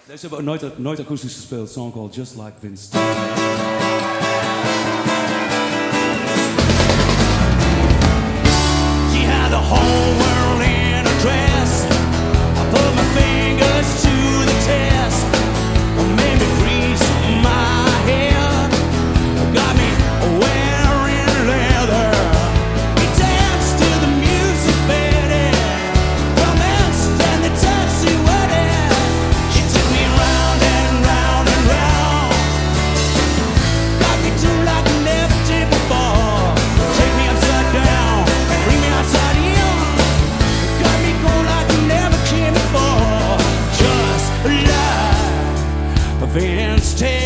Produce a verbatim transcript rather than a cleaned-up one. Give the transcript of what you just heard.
Deze hebben we nooit, nooit akoestisch gespeeld. Een song called Just Like Vince. She had the whole world in a dress. I put my fingers to the test. Made me freeze my head. Got me wearing leather. We danced to the music, baby. Romanced and the taxi wedding. She took me round and round and round. Got me to like I never did before. Take me upside down, bring me outside in. Got me going like I never came before. Just like Vince Taylor.